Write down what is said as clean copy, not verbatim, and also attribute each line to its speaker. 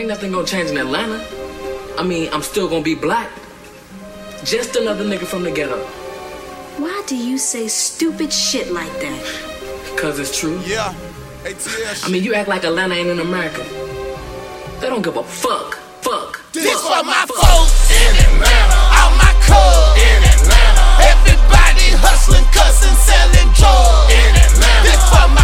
Speaker 1: Ain't nothing gonna change in Atlanta. I mean, I'm still gonna be black. Just another nigga from the ghetto.
Speaker 2: Why do you say stupid shit like that?
Speaker 1: Cause it's true.
Speaker 3: Yeah. ATL.
Speaker 1: I mean, you act like Atlanta ain't in America. They don't give a fuck.
Speaker 3: This for my folks in Atlanta. All my cubs in Atlanta. Everybody hustling, cussing, selling drugs in Atlanta. This for my